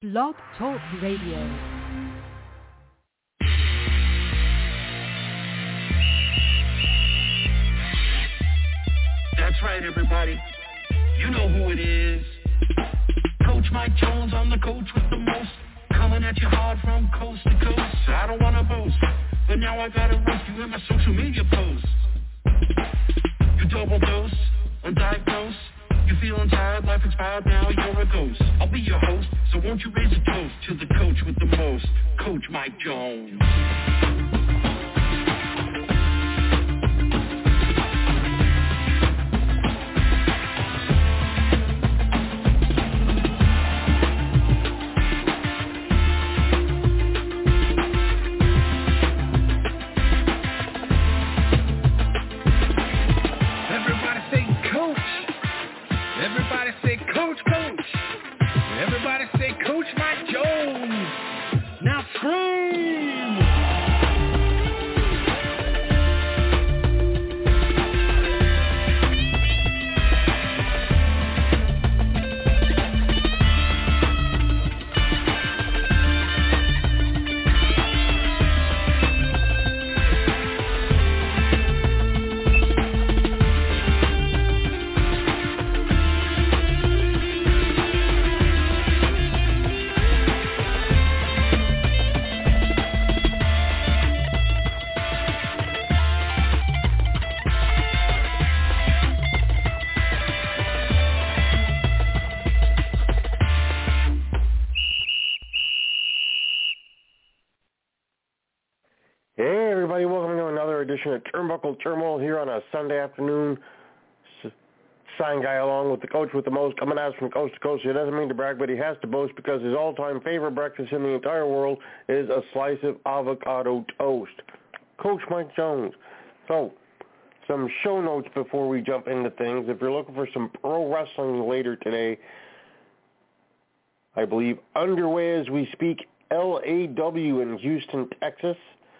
Blog Talk Radio. That's right, everybody. You know who it is. Coach Mike Jones, I'm the coach with the most. Coming at you hard from coast to coast. I don't want to boast, but now I gotta roast you in my social media posts. You double dose, undiagnosed. You feeling tired, life expired, now you're a ghost. I'll be your host, so won't you raise a toast to the coach with the most, Coach Mike Jones. Of Turnbuckle Turmoil here on a Sunday afternoon. Sign guy along with the coach with the most, coming at us from coast to coast. He doesn't mean to brag, but he has to boast because his all-time favorite breakfast in the entire world is a slice of avocado toast. Coach Mike Jones. So, some show notes before we jump into things. If you're looking for some pro wrestling later today, I believe underway as we speak, LAW in Houston, Texas.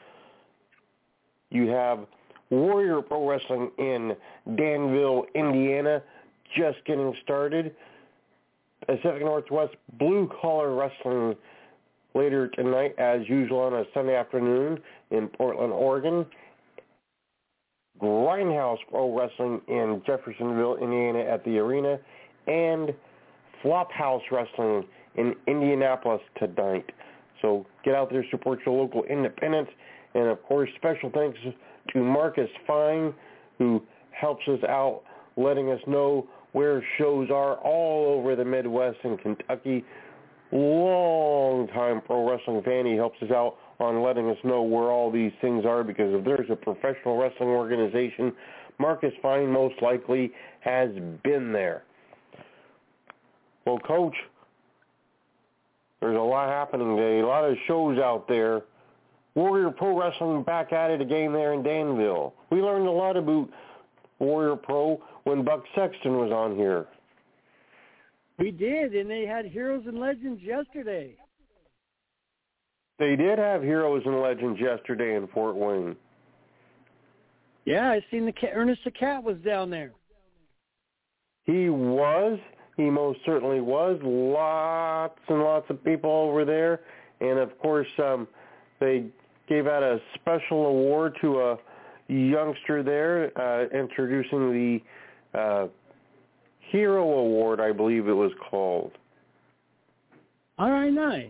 You have Warrior Pro Wrestling in Danville, Indiana, just getting started. Pacific Northwest Blue Collar Wrestling later tonight, as usual on a Sunday afternoon in Portland, Oregon. Grindhouse Pro Wrestling in Jeffersonville, Indiana at the arena. And Flophouse Wrestling in Indianapolis tonight. So get out there, support your local independents. And, of course, special thanks to Marcus Fine, who helps us out, letting us know where shows are all over the Midwest and Kentucky. Long-time pro wrestling fan. He helps us out on letting us know where all these things are, because if there's a professional wrestling organization, Marcus Fine most likely has been there. Well, Coach, there's a lot happening today, a lot of shows out there. Warrior Pro Wrestling back at it again there in Danville. We learned a lot about Warrior Pro when Buck Sexton was on here. We did, and they had Heroes and Legends yesterday. They did have Heroes and Legends yesterday in Fort Wayne. Yeah, I seen Ernest the Cat was down there. He was. He most certainly was. Lots and lots of people over there. And, of course, they gave out a special award to a youngster there, introducing the Hero Award, I believe it was called. All right, nice.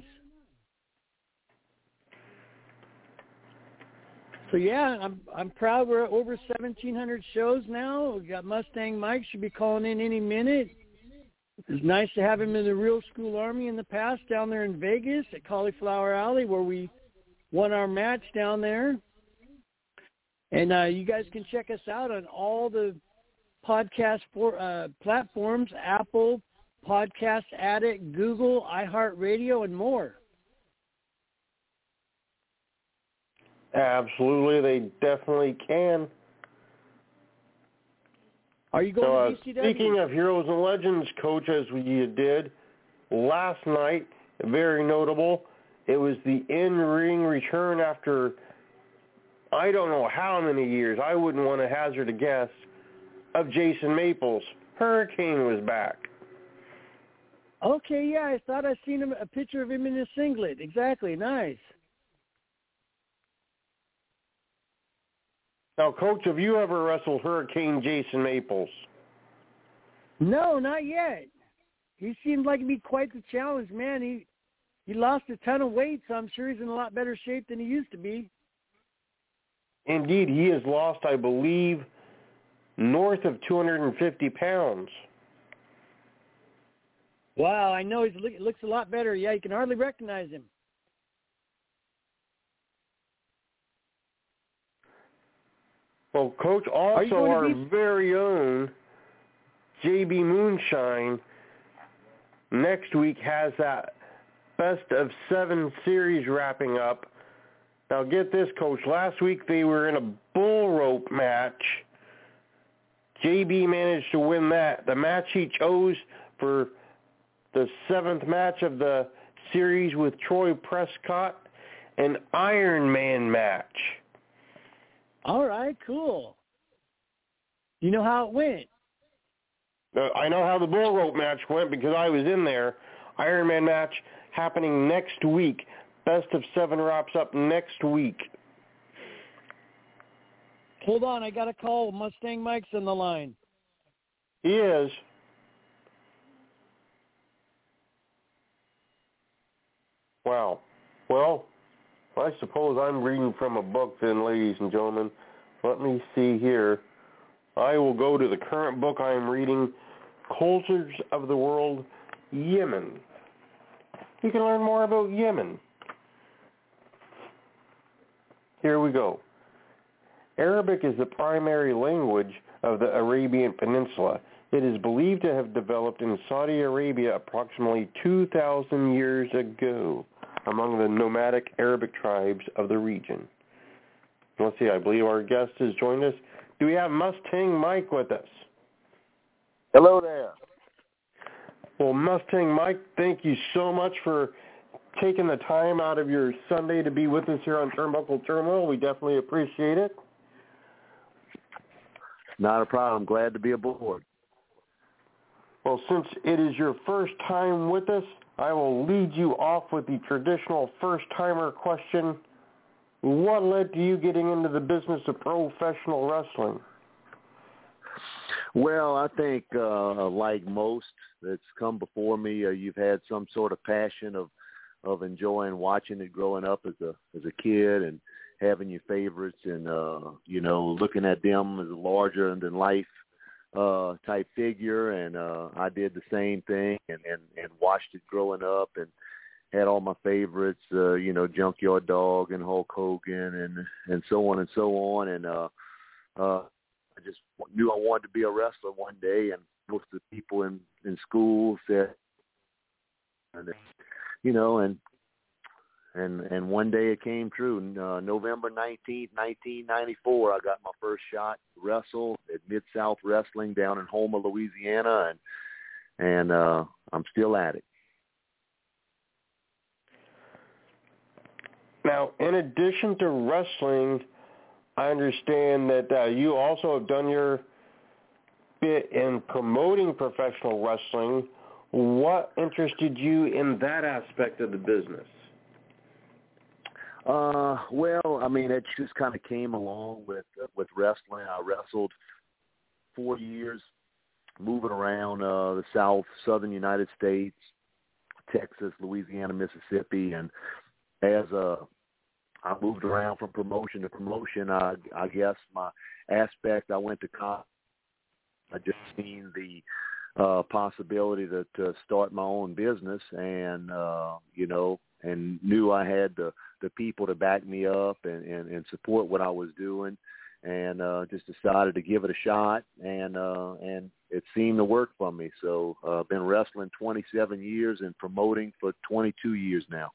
So, yeah, I'm proud we're at over 1,700 shows now. We got Mustang Mike, should be calling in any minute. It's nice to have him in the Real School Army in the past down there in Vegas at Cauliflower Alley, where we won our match down there. And you guys can check us out on all the podcast platforms, Apple, Podcast Addict, Google, iHeartRadio, and more. Absolutely, they definitely can. Are you going to ECW? Speaking of Heroes and Legends, Coach, as we did last night, very notable, it was the in-ring return after I don't know how many years, I wouldn't want to hazard a guess, of Jason Maples. Hurricane was back. Okay, yeah, I thought I seen a picture of him in a singlet. Exactly, nice. Now, Coach, have you ever wrestled Hurricane Jason Maples? No, not yet. He seemed like he'd be quite the challenge, man. He lost a ton of weight, so I'm sure he's in a lot better shape than he used to be. Indeed, he has lost, I believe, north of 250 pounds. Wow, I know he looks a lot better. Yeah, you can hardly recognize him. Well, Coach, also our very own JB Moonshine next week has that Best of 7 series wrapping up. Now get this, Coach. Last week they were in a bull rope match. JB managed to win that. The match he chose for the 7th match of the series with Troy Prescott, an Iron Man match. All right, cool. You know how it went? I know how the bull rope match went because I was in there. Iron Man match happening next week. Best of 7 wraps up next week. Hold on, I got a call. Mustang Mike's on the line. He is. Wow. Well, I suppose I'm reading from a book then, ladies and gentlemen. Let me see here. I will go to the current book I am reading, Cultures of the World, Yemen. You can learn more about Yemen. Here we go. Arabic is the primary language of the Arabian Peninsula. It is believed to have developed in Saudi Arabia approximately 2,000 years ago among the nomadic Arabic tribes of the region. Let's see, I believe our guest has joined us. Do we have Mustang Mike with us? Hello there. Well, Mustang Mike, thank you so much for taking the time out of your Sunday to be with us here on Turnbuckle Turmoil. We definitely appreciate it. Not a problem. Glad to be aboard. Well, since it is your first time with us, I will lead you off with the traditional first-timer question. What led to you getting into the business of professional wrestling? Well, I think like most that's come before me, you've had some sort of passion of enjoying watching it growing up as a kid and having your favorites and looking at them as a larger than life type figure, and I did the same thing and watched it growing up and had all my favorites, Junkyard Dog and Hulk Hogan and so on and so on, and I just knew I wanted to be a wrestler one day, and most of the people in school said, and one day it came true. November 19th, 1994, I got my first shot to wrestle at Mid-South Wrestling down in Houma, Louisiana, and I'm still at it. Now, in addition to wrestling, I understand that you also have done your bit in promoting professional wrestling. What interested you in that aspect of the business? Well, I mean, it just kind of came along with wrestling. I wrestled 4 years, moving around the southern United States, Texas, Louisiana, Mississippi, and as I moved around from promotion to promotion, I guess my aspect, I went to college. I just seen the possibility to start my own business, and and knew I had the people to back me up and support what I was doing, and just decided to give it a shot, and it seemed to work for me. So I've been wrestling 27 years and promoting for 22 years now.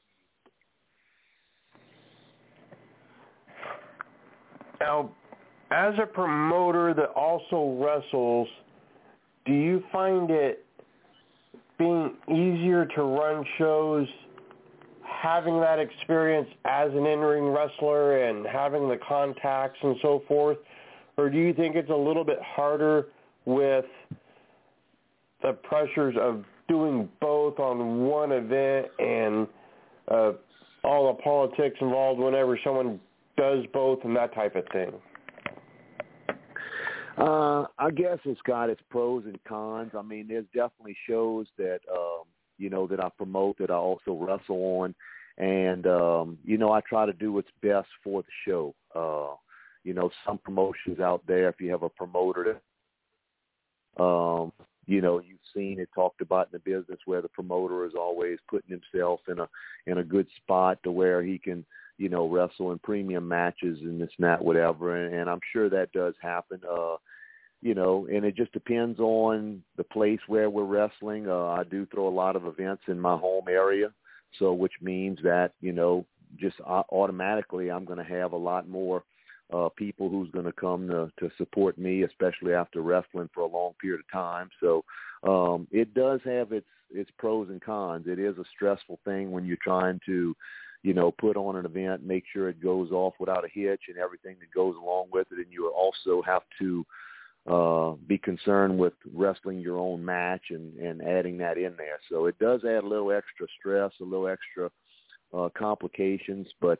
Now, as a promoter that also wrestles, do you find it being easier to run shows having that experience as an in-ring wrestler and having the contacts and so forth? Or do you think it's a little bit harder with the pressures of doing both on one event and all the politics involved whenever someone does both and that type of thing? I guess it's got its pros and cons. I mean, there's definitely shows that, that I promote, that I also wrestle on. And, I try to do what's best for the show. Some promotions out there, if you have a promoter, you've seen it talked about in the business where the promoter is always putting himself in a good spot to where he can, wrestle in premium matches and this and that, whatever. And I'm sure that does happen, and it just depends on the place where we're wrestling. I do throw a lot of events in my home area, so which means that, just automatically I'm going to have a lot more people who's going to come to support me, especially after wrestling for a long period of time. So it does have its pros and cons. It is a stressful thing when you're trying to, put on an event, make sure it goes off without a hitch and everything that goes along with it. And you also have to be concerned with wrestling your own match and adding that in there. So it does add a little extra stress, a little extra complications, but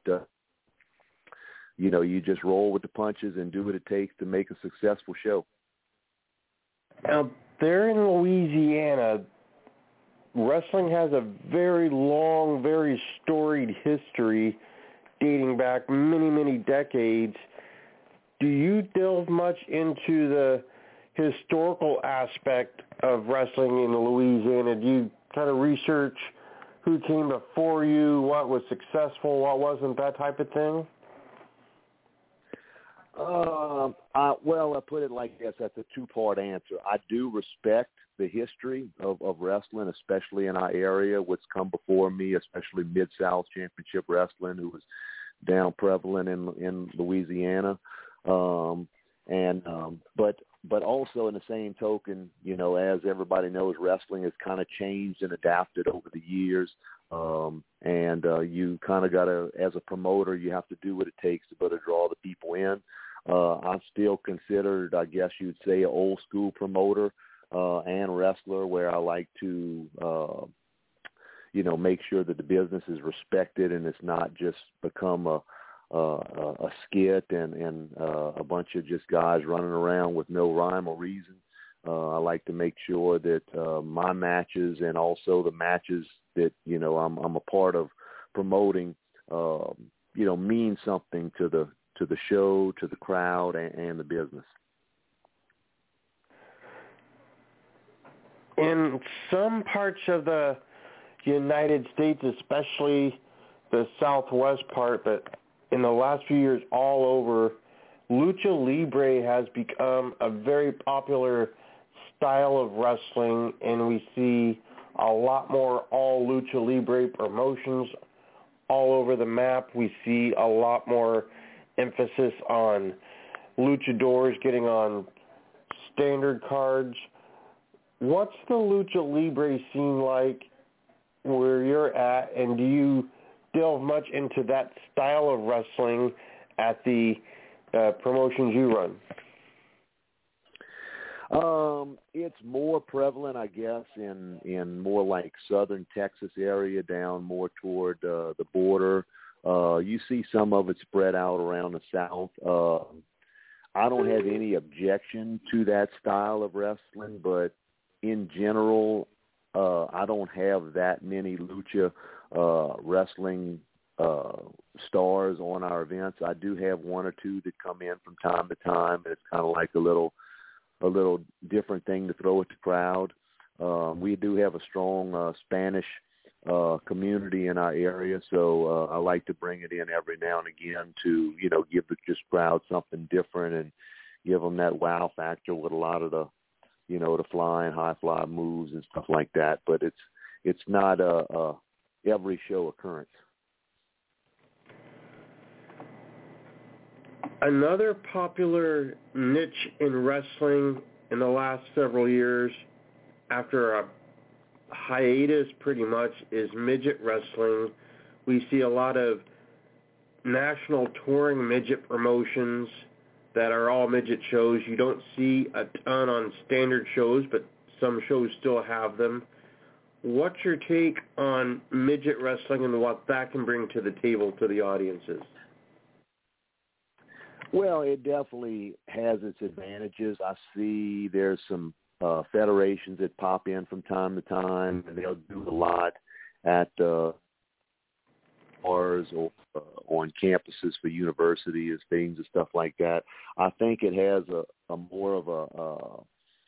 you just roll with the punches and do what it takes to make a successful show. Now, there in Louisiana, wrestling has a very long, very storied history dating back many, many decades. Do you delve much into the historical aspect of wrestling in Louisiana? Do you kind of research who came before you, what was successful, what wasn't, that type of thing? Well, I put it like this. That's a two-part answer. I do respect the history of wrestling, especially in our area, what's come before me, especially Mid-South Championship Wrestling, who was down prevalent in Louisiana. But also in the same token, as everybody knows, wrestling has kind of changed and adapted over the years. You kind of got to, as a promoter, you have to do what it takes to better draw the people in. I'm still considered, I guess you'd say, an old school promoter and wrestler, where I like to, make sure that the business is respected and it's not just become a skit and a bunch of just guys running around with no rhyme or reason. I like to make sure that my matches and also the matches that I'm a part of promoting, mean something to the show, to the crowd, and the business. In some parts of the United States, especially the southwest part, but in the last few years all over, Lucha Libre has become a very popular style of wrestling, and we see a lot more all Lucha Libre promotions all over the map. We see a lot more emphasis on luchadors getting on standard cards. What's the Lucha Libre scene like where you're at, and do you delve much into that style of wrestling at the promotions you run? It's more prevalent, I guess, in more like southern Texas area, down more toward the border. You see some of it spread out around the South. I don't have any objection to that style of wrestling, but in general, I don't have that many lucha wrestling stars on our events. I do have one or two that come in from time to time, and it's kind of like a little different thing to throw at the crowd. We do have a strong Spanish community in our area, so I like to bring it in every now and again to give the just crowd something different and give them that wow factor with a lot of the the flying high fly moves and stuff like that. But it's not a every show occurrence. Another popular niche in wrestling in the last several years, after a hiatus pretty much, is midget wrestling. We see a lot of national touring midget promotions that are all midget shows. You don't see a ton on standard shows, but some shows still have them. What's your take on midget wrestling and what that can bring to the table to the audiences? Well, it definitely has its advantages. I see there's some federations that pop in from time to time, and they'll do a lot at bars or on campuses for universities, things and stuff like that. I think it has a more of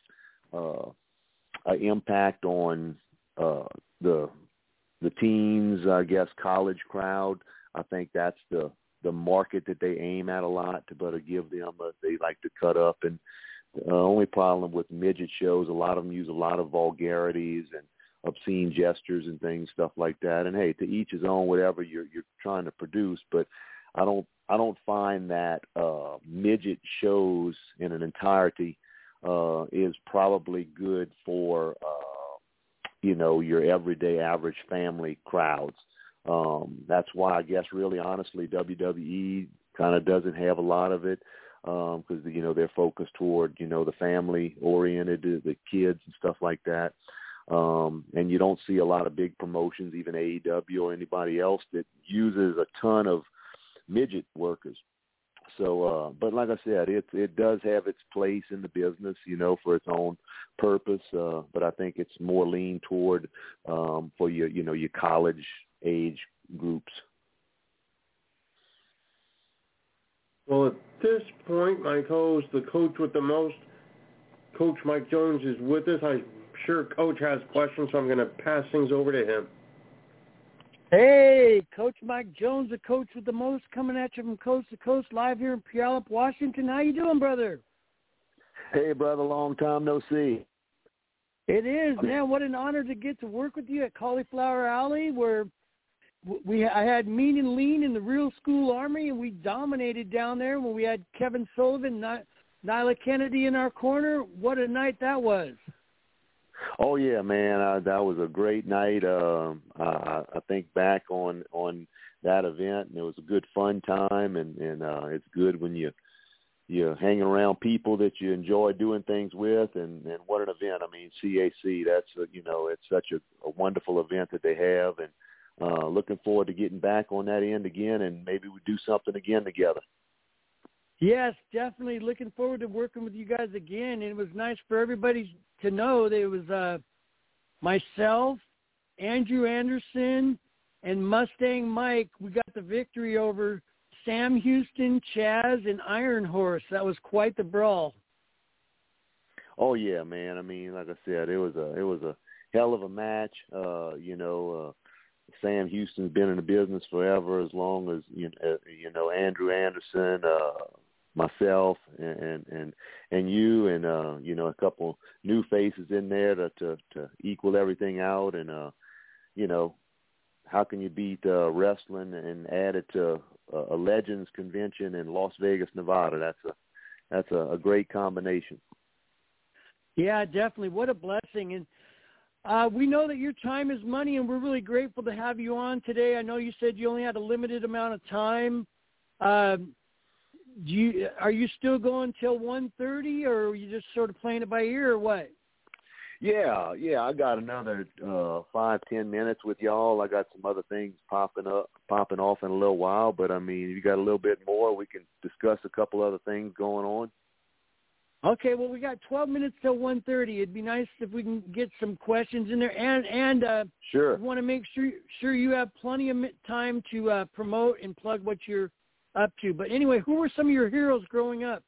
a impact on the teens, I guess, college crowd. I think that's the market that they aim at a lot to better give them. They like to cut up, and the only problem with midget shows, a lot of them use a lot of vulgarities and obscene gestures and things, stuff like that. And hey, to each his own, whatever you're trying to produce. But I don't find that midget shows in an entirety is probably good for your everyday average family crowds. That's why I guess really honestly WWE kind of doesn't have a lot of it because they're focused toward the family oriented, the kids and stuff like that. And you don't see a lot of big promotions, even AEW or anybody else, that uses a ton of midget workers. So, but like I said, it does have its place in the business, for its own purpose. But I think it's more lean toward for your college age groups. Well, at this point, my co-host, the coach with the most, Coach Mike Jones, is with us. I'm sure Coach has questions, so I'm going to pass things over to him. Hey, Coach Mike Jones, the coach with the most, coming at you from coast to coast, live here in Puyallup, Washington. How you doing, brother? Hey, brother, long time no see. It is, man. What an honor to get to work with you at Cauliflower Alley, where I had Mean and Lean in the Real School Army, and we dominated down there when we had Kevin Sullivan, Nyla Kennedy in our corner. What a night that was. Oh, yeah, man, that was a great night. I think back on that event, and it was a good, fun time, and it's good when you're hanging around people that you enjoy doing things with, and what an event. I mean, CAC, it's such a wonderful event that they have, and looking forward to getting back on that end again, and maybe we do something again together. Yes, definitely looking forward to working with you guys again. And it was nice for everybody to know that it was myself, Andrew Anderson, and Mustang Mike. We got the victory over Sam Houston, Chaz, and Iron Horse. That was quite the brawl. Oh yeah, man. I mean, like I said, it was a hell of a match. Sam Houston's been in the business forever, as long as Andrew Anderson, myself, and you, and a couple new faces in there to equal everything out. And how can you beat wrestling and add it to a Legends convention in Las Vegas, Nevada? That's a great combination. Yeah, definitely. What a blessing. And we know that your time is money, and we're really grateful to have you on today. I know you said you only had a limited amount of time. Are you still going till 1:30, or are you just sort of playing it by ear, or what? Yeah, I got another 5-10 minutes with y'all. I got some other things popping off in a little while, but I mean, if you got a little bit more, we can discuss a couple other things going on. Okay, well, we got 12 minutes till 1:30. It'd be nice if we can get some questions in there, and sure. We want to make sure you have plenty of time to promote and plug what you're up to. But anyway, who were some of your heroes growing up?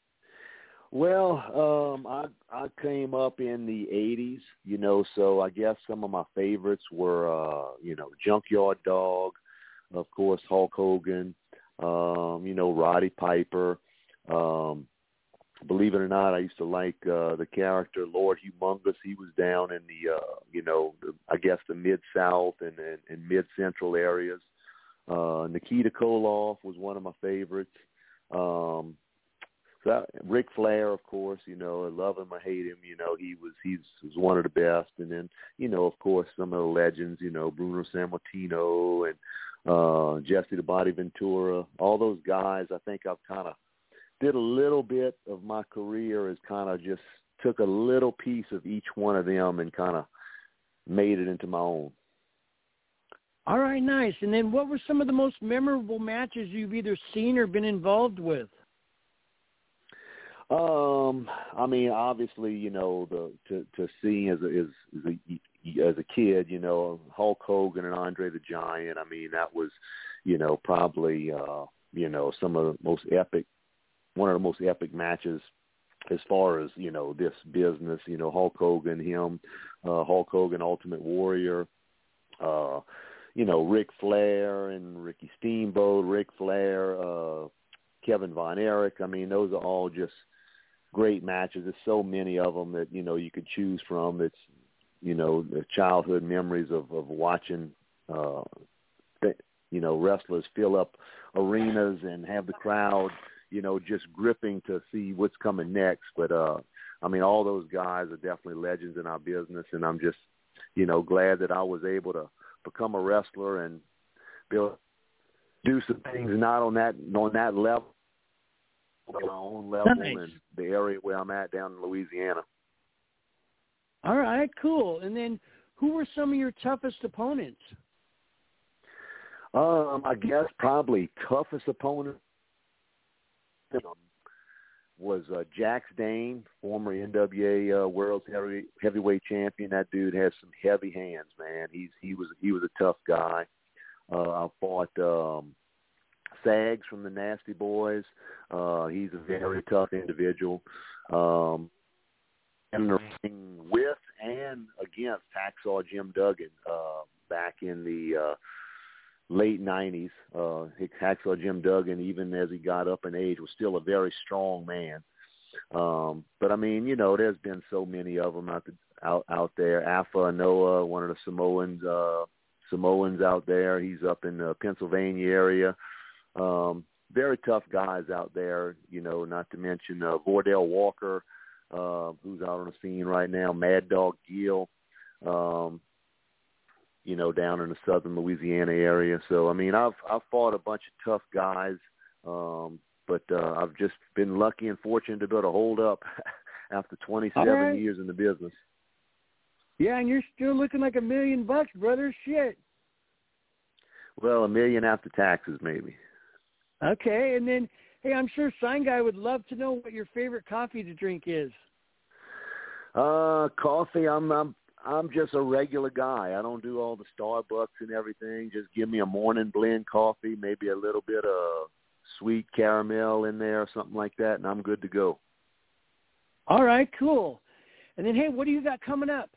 Well, I came up in the 80s, so I guess some of my favorites were, Junkyard Dog, of course, Hulk Hogan, Roddy Piper. Believe it or not, I used to like the character Lord Humongous. He was down in the Mid-South and Mid-Central areas. Nikita Koloff was one of my favorites. Ric Flair, of course, I love him, I hate him, he's one of the best. And then, of course, some of the legends, Bruno Sammartino and Jesse the Body Ventura, all those guys. I think I've kind of did a little bit of my career as kind of just took a little piece of each one of them and kind of made it into my own. All right, nice. And then what were some of the most memorable matches you've either seen or been involved with? I mean, obviously, you know, to see as a kid, you know, Hulk Hogan and Andre the Giant. I mean, that was, you know, probably you know, one of the most epic matches as far as, you know, this business. You know, Hulk Hogan, Hulk Hogan, Ultimate Warrior. You know, Ric Flair and Ricky Steamboat, Ric Flair, Kevin Von Erich. I mean, those are all just great matches. There's so many of them that, you know, you could choose from. It's, you know, the childhood memories of watching, you know, wrestlers fill up arenas and have the crowd, you know, just gripping to see what's coming next. But, I mean, all those guys are definitely legends in our business, and I'm just, you know, glad that I was able to become a wrestler and do some things not on that level, on my own level, nice. In the area where I'm at down in Louisiana. All right, cool. And then who were some of your toughest opponents? I guess probably toughest opponent was Jax Dane, former NWA World Heavyweight Champion. That dude has some heavy hands, man. He was a tough guy. I fought Sags from the Nasty Boys. He's a very tough individual. In the ring with and against Hacksaw Jim Duggan back in the late 90s. Hacksaw Jim Duggan, even as he got up in age, was still a very strong man. But, I mean, you know, there's been so many of them out there. Afa Noah, one of the Samoans out there. He's up in the Pennsylvania area. Very tough guys out there, you know, not to mention Vordell Walker, who's out on the scene right now, Mad Dog Gill, you know, down in the southern Louisiana area. So, I mean, I've fought a bunch of tough guys, but I've just been lucky and fortunate to be able to hold up after 27 years in the business. Yeah, and you're still looking like $1 million, brother. Shit. Well, $1 million after taxes, maybe. Okay, and then, hey, I'm sure Sign Guy would love to know what your favorite coffee to drink is. Coffee, I'm just a regular guy. I don't do all the Starbucks and everything. Just give me a morning blend coffee, maybe a little bit of sweet caramel in there or something like that, and I'm good to go. All right, cool. And then, hey, what do you got coming up?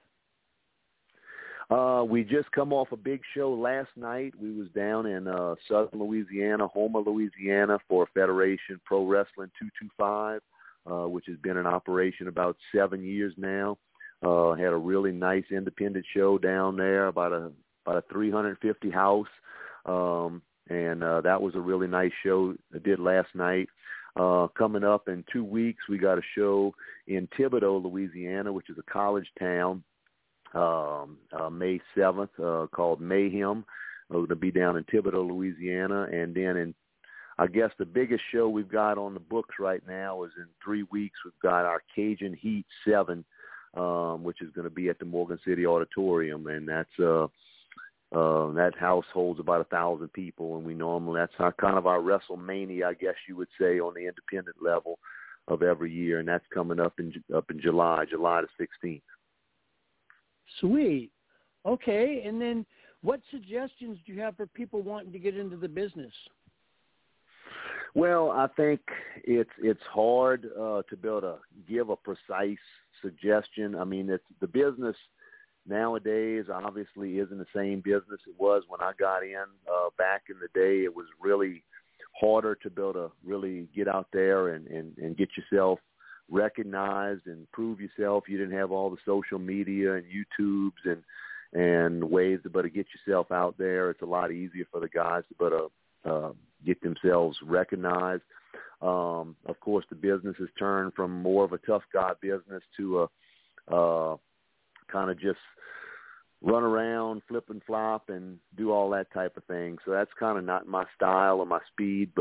We just come off a big show last night. We was down in southern Louisiana, Homer, Louisiana, for Federation Pro Wrestling 225, which has been in operation about 7 years now. Had a really nice independent show down there, about a 350 house, and that was a really nice show I did last night. Coming up in 2 weeks, we got a show in Thibodaux, Louisiana, which is a college town, May 7th, called Mayhem. We're going to be down in Thibodaux, Louisiana, and then I guess the biggest show we've got on the books right now is in 3 weeks. We've got our Cajun Heat 7, which is going to be at the Morgan City Auditorium, and that's that house holds about 1,000 people, and that's kind of our WrestleMania, I guess you would say, on the independent level of every year, and that's coming up in July the 16th. Sweet. Okay, and then what suggestions do you have for people wanting to get into the business? Well, I think it's hard to be able to give a precise suggestion. I mean, the business nowadays obviously isn't the same business it was when I got in. Back in the day, it was really harder to be able to really get out there and get yourself recognized and prove yourself. You didn't have all the social media and YouTubes and ways to better get yourself out there. It's a lot easier for the guys to better get themselves recognized. Of course, the business has turned from more of a tough guy business to a kind of just run around, flip and flop, and do all that type of thing. So that's kind of not my style or my speed, but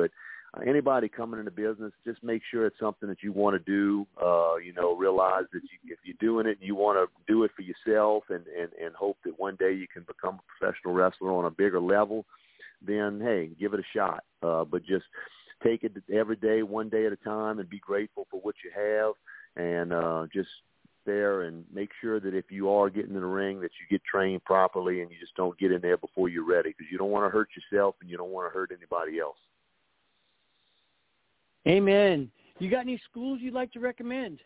anybody coming into business, just make sure it's something that you want to do. Realize that if you're doing it and you want to do it for yourself and hope that one day you can become a professional wrestler on a bigger level, then, hey, give it a shot. But just take it every day, one day at a time, and be grateful for what you have, and just there and make sure that if you are getting in the ring that you get trained properly and you just don't get in there before you're ready, because you don't want to hurt yourself and you don't want to hurt anybody else. Amen. You got any schools you'd like to recommend?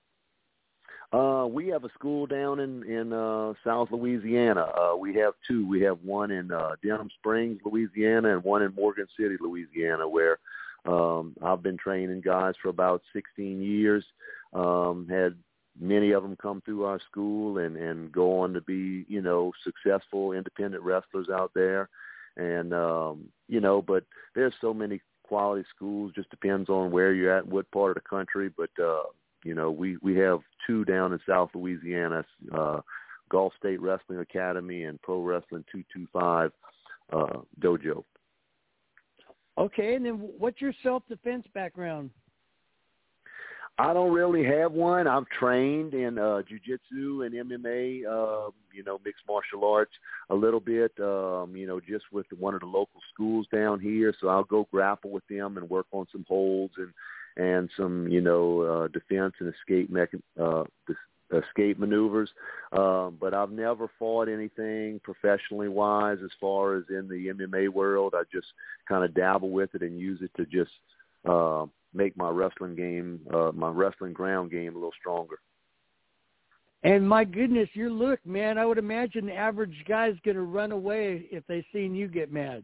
We have a school down in South Louisiana. We have two. We have one in Denham Springs, Louisiana, and one in Morgan City, Louisiana, where I've been training guys for about 16 years. Had many of them come through our school and go on to be, successful independent wrestlers out there. And, but there's so many quality schools, just depends on where you're at, what part of the country. But, we have two down in South Louisiana, Gulf State Wrestling Academy and Pro Wrestling 225 dojo. Okay, and then what's your self-defense background? I don't really have one. I've trained in jiu-jitsu and MMA, mixed martial arts a little bit, just with one of the local schools down here. So I'll go grapple with them and work on some holds and some, defense and escape maneuvers. But I've never fought anything professionally-wise as far as in the MMA world. I just kind of dabble with it and use it to just make my wrestling game, my wrestling ground game a little stronger. And my goodness, your look, man, I would imagine the average guy's going to run away if they seen you get mad.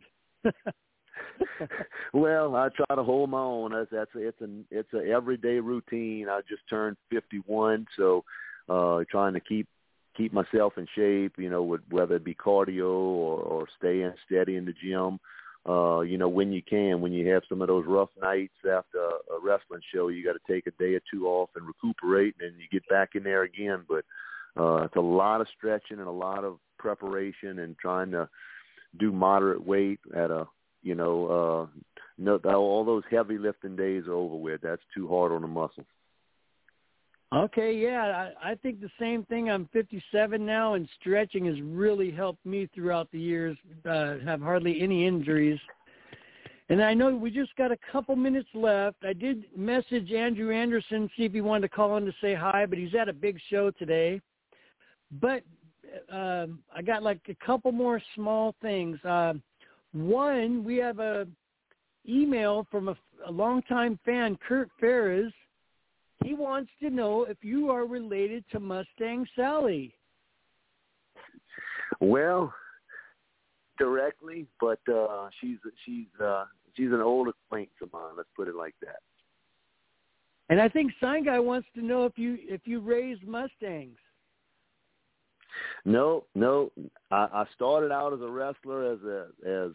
Well, I try to hold my own. It's a everyday routine. I just turned 51, so trying to keep myself in shape, whether it be cardio or staying steady in the gym. When you have some of those rough nights after a wrestling show, you got to take a day or two off and recuperate, and then you get back in there again. But it's a lot of stretching and a lot of preparation and trying to do moderate weight at all those heavy lifting days are over with. That's too hard on the muscles. Okay, yeah, I think the same thing. I'm 57 now, and stretching has really helped me throughout the years, have hardly any injuries. And I know we just got a couple minutes left. I did message Andrew Anderson, see if he wanted to call in to say hi, but he's at a big show today. But I got like a couple more small things. One, we have a email from a longtime fan, Kurt Ferris. He wants to know if you are related to Mustang Sally. Well, directly, but she's an old acquaintance of mine. Let's put it like that. And I think Sign Guy wants to know if you raised Mustangs. No. I started out as a wrestler, as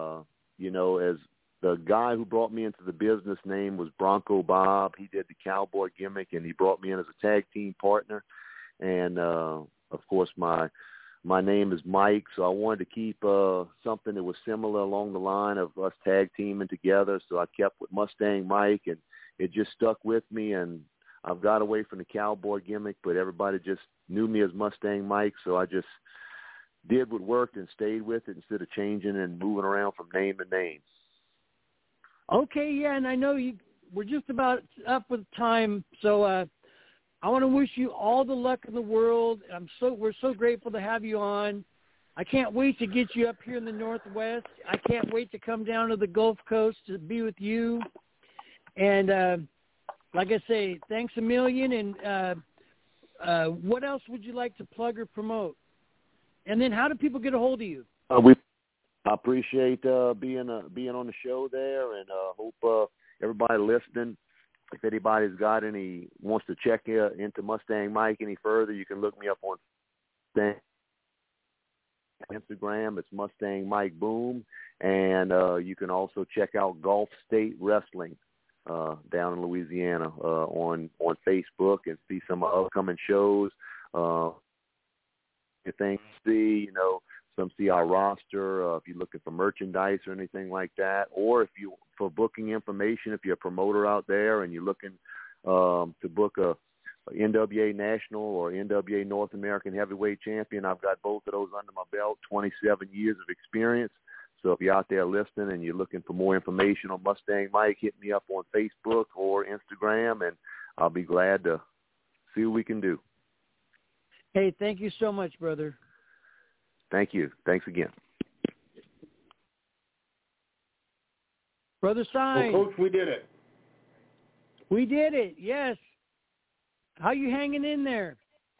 the guy who brought me into the business name was Bronco Bob. He did the cowboy gimmick, and he brought me in as a tag team partner. And, of course, my name is Mike, so I wanted to keep something that was similar along the line of us tag teaming together. So I kept with Mustang Mike, and it just stuck with me. And I've got away from the cowboy gimmick, but everybody just knew me as Mustang Mike, so I just did what worked and stayed with it instead of changing and moving around from name to name. Okay, yeah, and I know we're just about up with time, so I want to wish you all the luck in the world. We're so grateful to have you on. I can't wait to get you up here in the Northwest. I can't wait to come down to the Gulf Coast to be with you. And like I say, thanks a million. And what else would you like to plug or promote? And then how do people get a hold of you? I appreciate being on the show there, and hope everybody listening, if anybody's wants to check into Mustang Mike any further, you can look me up on Instagram. It's Mustang Mike Boom, and you can also check out Gulf State Wrestling down in Louisiana on Facebook and see some upcoming shows. Things, see our roster, if you're looking for merchandise or anything like that, or if you for booking information, if you're a promoter out there and you're looking to book a NWA National or NWA North American Heavyweight Champion, I've got both of those under my belt, 27 years of experience. So if you're out there listening and you're looking for more information on Mustang Mike, hit me up on Facebook or Instagram, and I'll be glad to see what we can do. Hey, thank you so much, brother. Thank you. Thanks again. Brother Sign. Well, Coach, we did it. We did it, yes. How you hanging in there?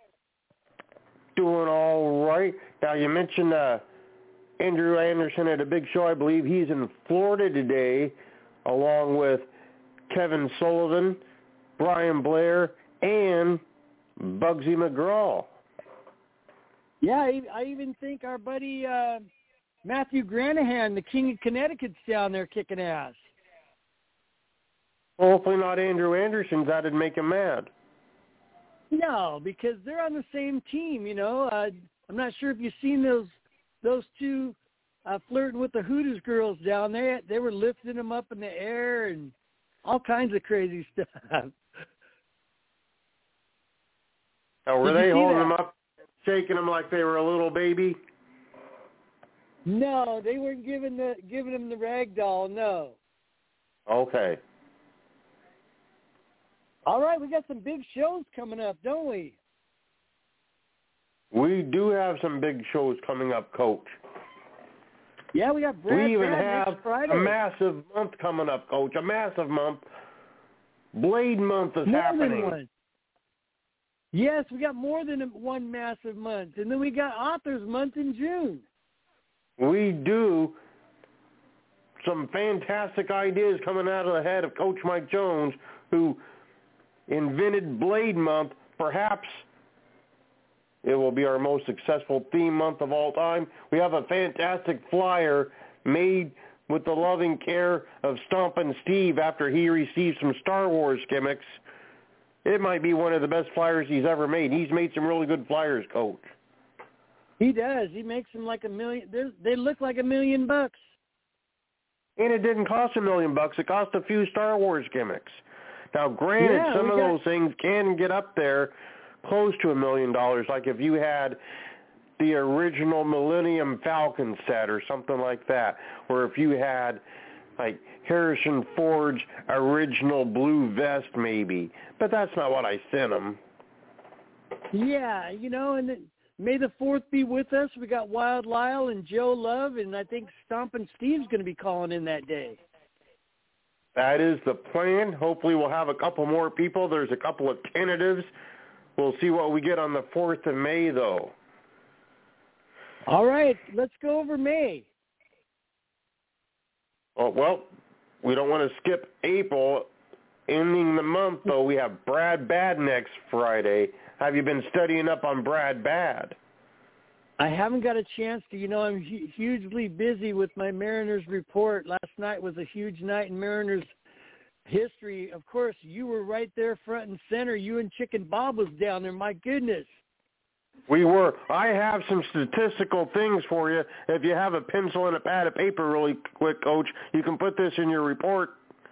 Doing all right. Now, you mentioned Andrew Anderson at a big show. I believe he's in Florida today, along with Kevin Sullivan, Brian Blair, and Bugsy McGraw. Yeah, I even think our buddy Matthew Granahan, the King of Connecticut's down there kicking ass. Hopefully not Andrew Anderson. That'd make him mad. No, because they're on the same team, you know. I'm not sure if you've seen those two flirting with the Hooters girls down there. They were lifting them up in the air and all kinds of crazy stuff. Now, were they holding them up, shaking them like they were a little baby? No, they weren't giving them the rag doll, no. Okay. All right, we got some big shows coming up, don't we? We do have some big shows coming up, Coach. Yeah, we got Brad. We even Brad have next Friday. a massive month coming up, Coach. A massive month. Blade Month is more happening. Than one. Yes, we got more than one massive month. And then we got Authors Month in June. We do. Some fantastic ideas coming out of the head of Coach Mike Jones, who invented Blade Month. Perhaps it will be our most successful theme month of all time. We have a fantastic flyer made with the loving care of Stompin' Steve after he received some Star Wars gimmicks. It might be one of the best flyers he's ever made. He's made some really good flyers, Coach. He does. He makes them like $1 million. They look like $1 million. And it didn't cost $1 million. It cost a few Star Wars gimmicks. Now, granted, some of those things can get up there close to $1 million, like if you had the original Millennium Falcon set or something like that, or if you had like Harrison Ford's original blue vest maybe. But that's not what I sent him. Yeah, you know, and May the 4th be with us. We got Wild Lyle and Joe Love, and I think Stompin' Steve's going to be calling in that day. That is the plan. Hopefully we'll have a couple more people. There's a couple of tentatives. We'll see what we get on the 4th of May, though. All right, let's go over May. Oh, well, we don't want to skip April. Ending the month, though, we have Brad Bad next Friday. Have you been studying up on Brad Bad? I haven't got a chance to. You know, I'm hugely busy with my Mariners report. Last night was a huge night in Mariners history. Of course, you were right there front and center. You and Chicken Bob was down there. My goodness. We were. I have some statistical things for you. If you have a pencil and a pad of paper really quick, Coach, you can put this in your report.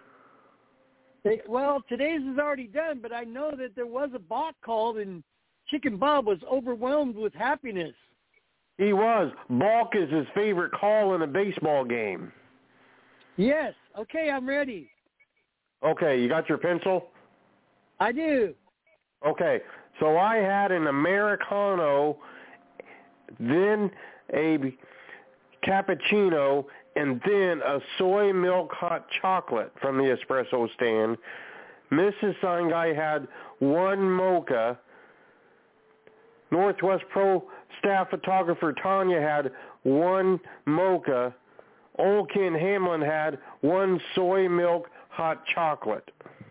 Well, today's is already done, but I know that there was a balk called, and Chicken Bob was overwhelmed with happiness. He was. Balk is his favorite call in a baseball game. Yes. Okay, I'm ready. Okay, you got your pencil? I do. Okay, so I had an Americano, then a cappuccino, and then a soy milk hot chocolate from the espresso stand. Mrs. Sangai had one mocha. Northwest Pro staff photographer Tanya had one mocha. Old Ken Hamlin had one soy milk hot chocolate.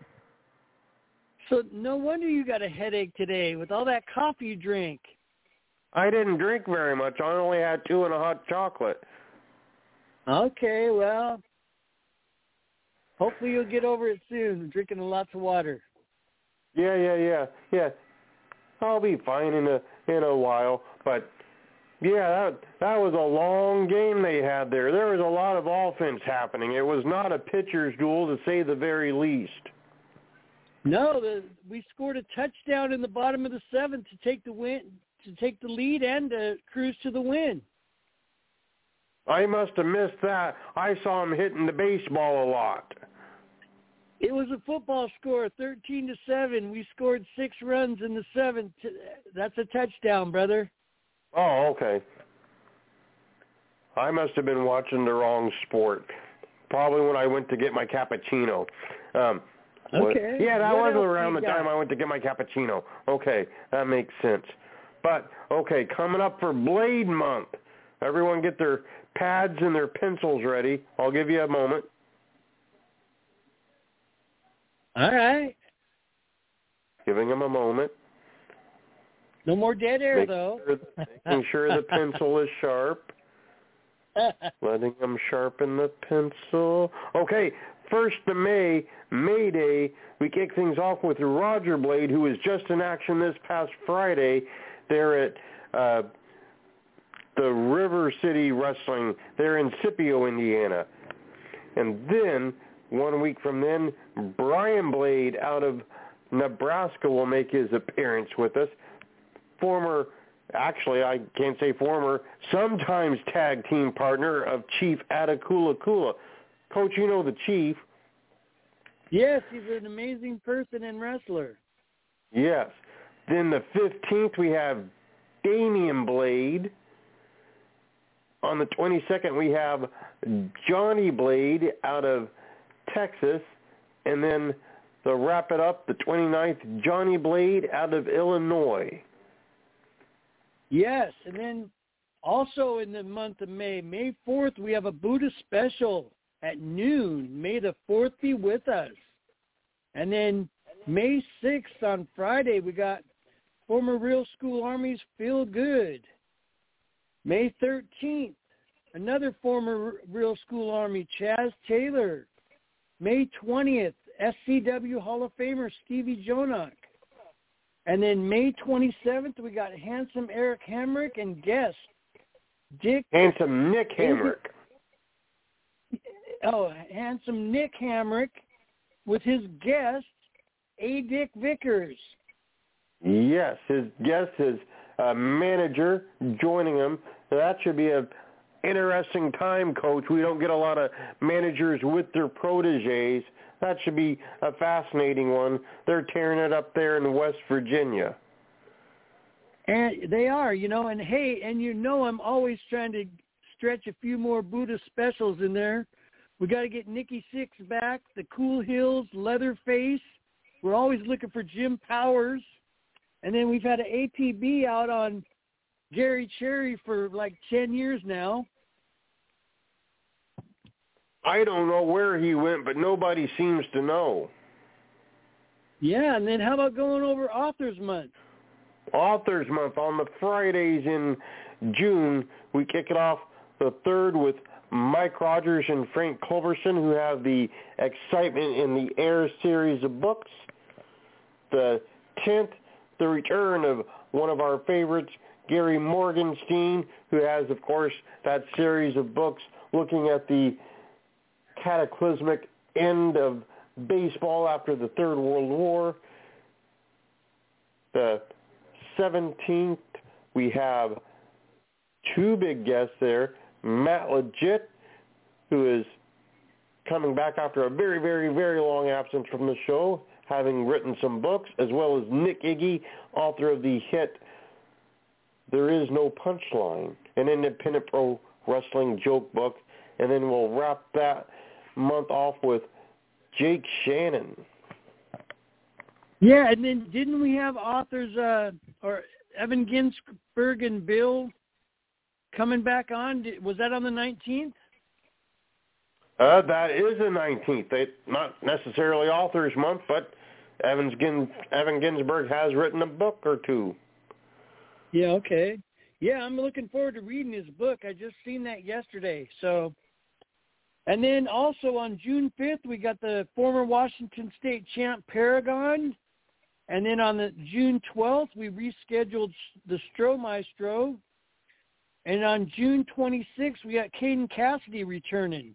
So no wonder you got a headache today with all that coffee you drink. I didn't drink very much. I only had 2 and a hot chocolate. Okay, well, hopefully you'll get over it soon, drinking lots of water. Yeah. I'll be fine in a while, but Yeah, that was a long game they had there. There was a lot of offense happening. It was not a pitcher's duel, to say the very least. No, we scored a touchdown in the bottom of the seventh to take the lead and to cruise to the win. I must have missed that. I saw him hitting the baseball a lot. It was a football score, 13-7. We scored 6 runs in the seventh. That's a touchdown, brother. Oh, okay. I must have been watching the wrong sport. Probably when I went to get my cappuccino. Okay. Yeah, that was around the time I went to get my cappuccino. Okay, that makes sense. But, okay, coming up for Blade Month. Everyone get their pads and their pencils ready. I'll give you a moment. All right. Giving them a moment. No more dead air, though. Making sure the pencil is sharp. Letting them sharpen the pencil. Okay, 1st of May, May Day, we kick things off with Roger Blade, who was just in action this past Friday. They're at the River City Wrestling. They're in Scipio, Indiana. And then, 1 week from then, Brian Blade out of Nebraska will make his appearance with us. Sometimes tag team partner of Chief Atakula Kula. Coach, you know the Chief. Yes, he's an amazing person and wrestler. Yes. Then the 15th, we have Damian Blade. On the 22nd, we have Johnny Blade out of Texas. And then to wrap it up, the 29th, Johnny Blade out of Illinois. Yes, and then also in the month of May, May 4th, we have a Buddha special at noon. May the 4th be with us. And then May 6th on Friday, we got former Real School Army's Feel Good. May 13th, another former Real School Army, Chaz Taylor. May 20th, SCW Hall of Famer Stevie Jonak. And then May 27th, we got Handsome Eric Hamrick and guest Handsome Nick Hamrick. Handsome Nick Hamrick with his guest, A. Dick Vickers. Yes, his guest is a manager joining him. That should be an interesting time, Coach. We don't get a lot of managers with their proteges. That should be a fascinating one. They're tearing it up there in West Virginia. And they are, and hey, I'm always trying to stretch a few more Buddha specials in there. We got to get Nikki Sixx back, the Cool Hills, Leatherface. We're always looking for Jim Powers. And then we've had an APB out on Gary Cherry for like 10 years now. I don't know where he went, but nobody seems to know. Yeah, and then how about going over Authors Month? Authors Month on the Fridays in June. We kick it off the 3rd with Mike Rogers and Frank Culverson, who have the Excitement in the Air series of books. The 10th, the return of one of our favorites, Gary Morgenstein, who has, of course, that series of books looking at the cataclysmic end of baseball after the Third World War. The 17th, we have 2 big guests there. Matt Legit, who is coming back after a very, very, very long absence from the show, having written some books, as well as Nick Iggy, author of the hit There Is No Punchline, an independent pro wrestling joke book. And then we'll wrap that month off with Jake Shannon. Yeah, and then didn't we have authors, or Evan Ginsberg and Bill coming back on? Was that on the 19th? That is the 19th. Not necessarily Authors Month, but Evan Ginsberg has written a book or 2. Yeah, okay. Yeah, I'm looking forward to reading his book. I just seen that yesterday. So, and then also on June 5th, we got the former Washington State champ Paragon. And then on the June 12th, we rescheduled the Stro Maestro. And on June 26th, we got Caden Cassidy returning.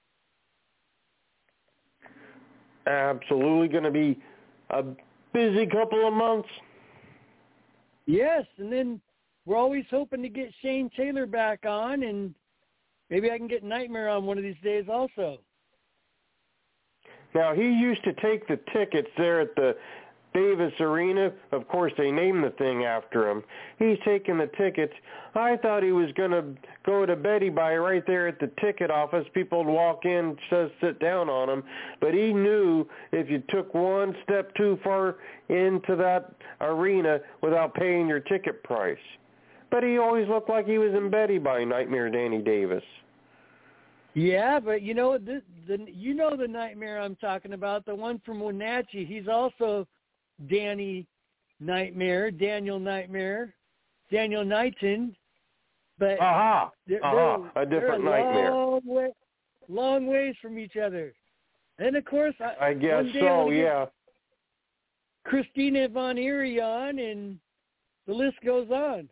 Absolutely going to be a busy couple of months. Yes, and then we're always hoping to get Shane Taylor back on, and maybe I can get Nightmare on one of these days also. Now, he used to take the tickets there at the Davis Arena. Of course, they named the thing after him. He's taking the tickets. I thought he was going to go to Betty Bye right there at the ticket office. People would walk in, just sit down on him. But he knew if you took one step too far into that arena without paying your ticket price. But he always looked like he was in Betty Bye, Nightmare Danny Davis. Yeah, but you know the Nightmare I'm talking about, the one from Wenatchee. He's also Daniel Nightmare, Daniel Knighton. But a different they're Nightmare. Long ways from each other. And of course, I guess so, yeah. Christina Von Eerie on, and the list goes on.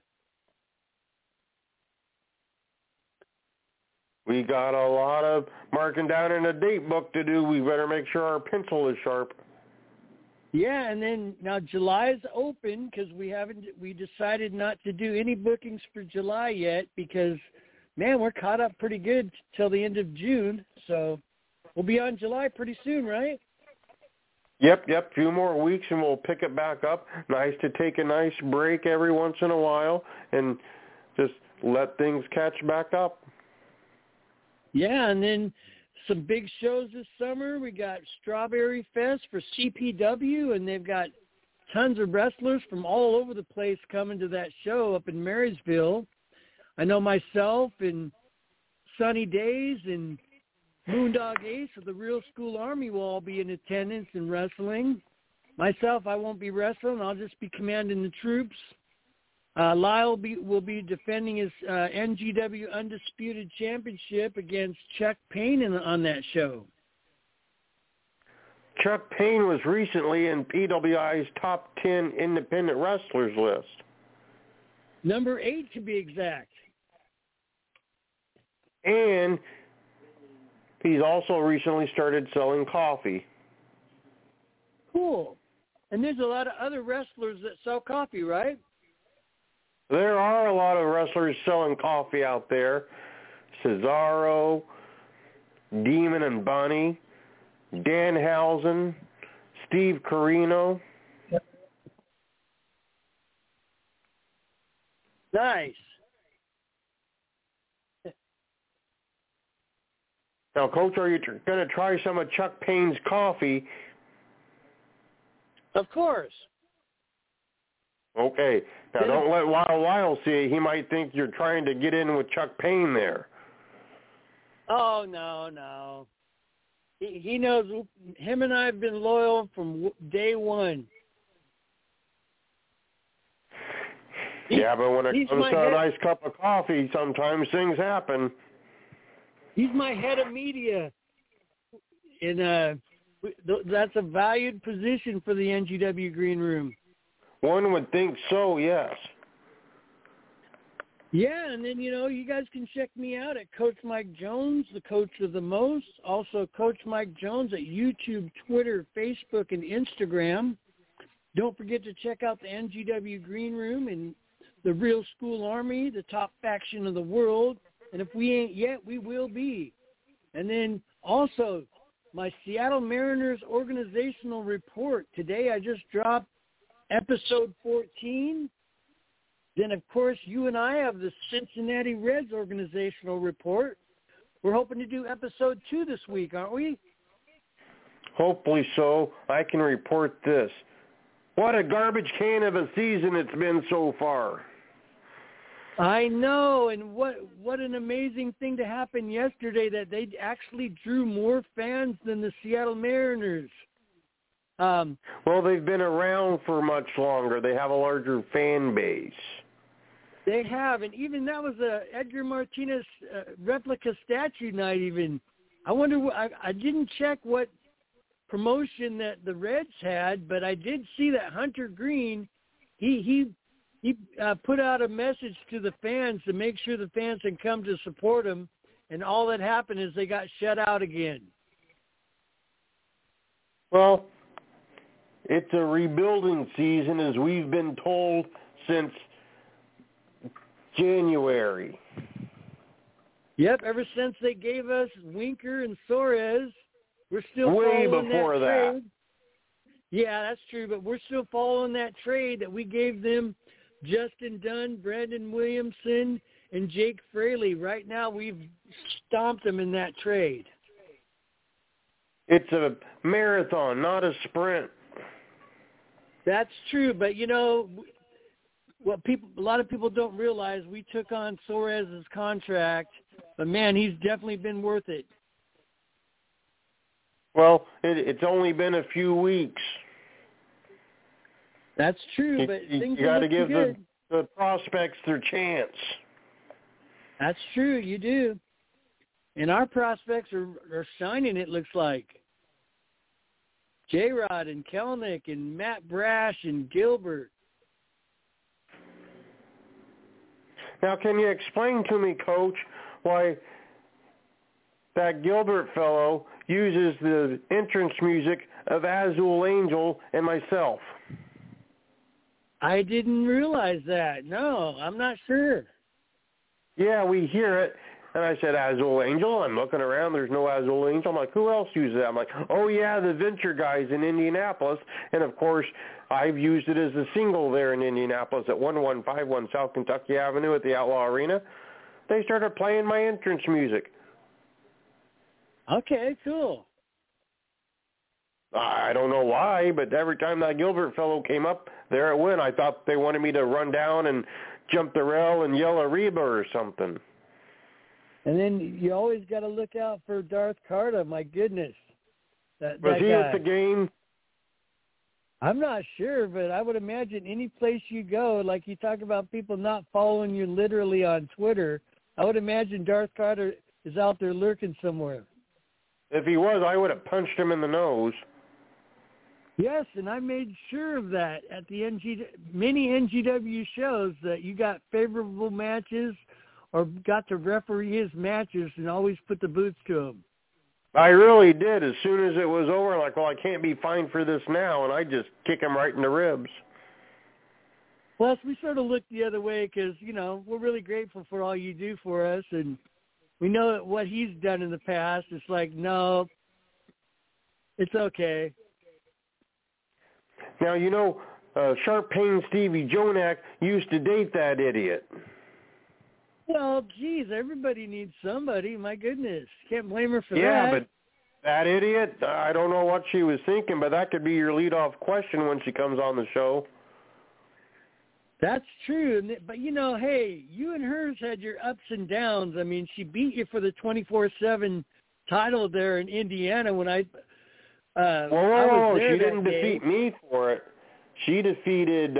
We got a lot of marking down in a date book to do. We better make sure our pencil is sharp. Yeah, and then now July's open because we decided not to do any bookings for July yet because, man, we're caught up pretty good till the end of June. So we'll be on July pretty soon, right? Yep. Few more weeks and we'll pick it back up. Nice to take a nice break every once in a while and just let things catch back up. Yeah, and then some big shows this summer. We got Strawberry Fest for CPW, and they've got tons of wrestlers from all over the place coming to that show up in Marysville. I know myself and Sunny Days and Moondog Ace of the Real School Army will all be in attendance and wrestling. Myself, I won't be wrestling. I'll just be commanding the troops. Lyle will be defending his NGW Undisputed Championship against Chuck Payne on that show. Chuck Payne was recently in PWI's top 10 independent wrestlers list. Number 8 to be exact. And he's also recently started selling coffee. Cool. And there's a lot of other wrestlers that sell coffee, right? There are a lot of wrestlers selling coffee out there. Cesaro, Demon and Bunny, Danhausen, Steve Corino. Nice. Now, Coach, are you going to try some of Chuck Payne's coffee? Of course. Okay. Now, don't let Lyle see it. He might think you're trying to get in with Chuck Payne there. Oh, no. He knows him and I have been loyal from day one. Yeah, but when it comes to a nice cup of coffee, sometimes things happen. He's my head of media, and that's a valued position for the NGW Green Room. One would think so, yes. Yeah, and then, you guys can check me out at Coach Mike Jones, the coach of the most. Also, Coach Mike Jones at YouTube, Twitter, Facebook, and Instagram. Don't forget to check out the NGW Green Room and the Real School Army, the top faction of the world. And if we ain't yet, we will be. And then also my Seattle Mariners organizational report. Today I just dropped episode 14. Then, of course, you and I have the Cincinnati Reds organizational report. We're hoping to do episode 2 this week, aren't we? Hopefully so. I can report this. What a garbage can of a season it's been so far. I know, and what an amazing thing to happen yesterday that they actually drew more fans than the Seattle Mariners. Well, they've been around for much longer. They have a larger fan base. They have, and even that was a Edgar Martinez replica statue night even. I wonder, I didn't check what promotion that the Reds had, but I did see that Hunter Green, he he put out a message to the fans to make sure the fans can come to support him, and all that happened is they got shut out again. Well, it's a rebuilding season, as we've been told since January. Yep, ever since they gave us Winker and Suarez, we're still way following before that that. trade. Yeah, that's true, but we're still following that trade that we gave them Justin Dunn, Brandon Williamson, and Jake Fraley. Right now, we've stomped them in that trade. It's a marathon, not a sprint. That's true, but you know what? A lot of people don't realize, we took on Suarez's contract, but man, he's definitely been worth it. Well, it's only been a few weeks. That's true, but things you got to give good. the prospects their chance. That's true, you do. And our prospects are shining, it looks like. J-Rod and Kelnick and Matt Brash and Gilbert. Now, can you explain to me, Coach, why that Gilbert fellow uses the entrance music of Azul Angel and myself? I didn't realize that. No, I'm not sure. Yeah, we hear it. And I said, Azul Angel. I'm looking around. There's no Azul Angel. I'm like, who else uses that? I'm like, oh, yeah, the Venture guys in Indianapolis. And, of course, I've used it as a single there in Indianapolis at 1151 South Kentucky Avenue at the Outlaw Arena. They started playing my entrance music. Okay, cool. I don't know why, but every time that Gilbert fellow came up, there it went. I thought they wanted me to run down and jump the rail and yell Arriba or something. And then you always got to look out for Darth Carter. My goodness. Was that he guy. at the game? I'm not sure, but I would imagine any place you go, like you talk about people not following you literally on Twitter, I would imagine Darth Carter is out there lurking somewhere. If he was, I would have punched him in the nose. Yes, and I made sure of that at the many NGW shows, that you got favorable matches or got to referee his matches and always put the boots to him. I really did. As soon as it was over, like, well, I can't be fined for this now, and I just kick him right in the ribs. Plus, we sort of looked the other way because, you know, we're really grateful for all you do for us, and we know what he's done in the past. It's like, no, it's okay. Now, you know, Sharp Pain Stevie Jonak used to date that idiot. Well, geez, everybody needs somebody. My goodness. Can't blame her for that. Yeah, but that idiot, I don't know what she was thinking, but that could be your lead-off question when she comes on the show. That's true. But, you know, hey, you and hers had your ups and downs. I mean, she beat you for the 24/7 title there in Indiana when I was there. She didn't defeat me for it. She defeated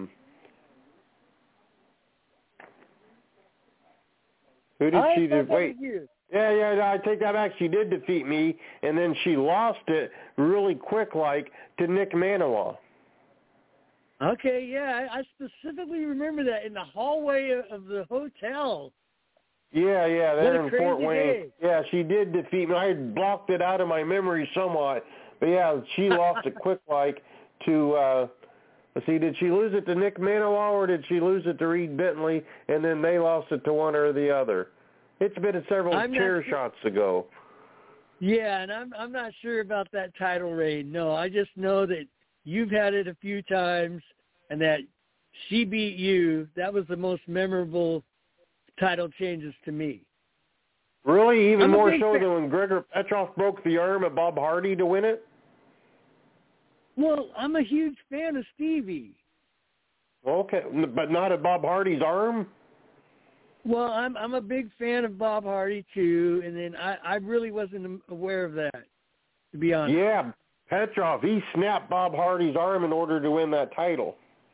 who did she defeat? Wait. Yeah, I take that back. She did defeat me, and then she lost it really quick, like, to Nick Manoa. Okay, yeah, I specifically remember that in the hallway of the hotel. Yeah, there in Fort Wayne. Day. Yeah, she did defeat me. I had blocked it out of my memory somewhat. But, yeah, she lost it quick, like, to, let's see, did she lose it to Nick Manoa or did she lose it to Reed Bentley, and then they lost it to one or the other? It's been several chair shots ago. Yeah, and I'm not sure about that title reign. No, I just know that you've had it a few times and that she beat you. That was the most memorable title changes to me. Really? Even more so than when Gregor Petrov broke the arm of Bob Hardy to win it? Well, I'm a huge fan of Stevie. Okay, but not of Bob Hardy's arm? Well, I'm a big fan of Bob Hardy, too, and then I really wasn't aware of that, to be honest. Yeah, Petrov, he snapped Bob Hardy's arm in order to win that title.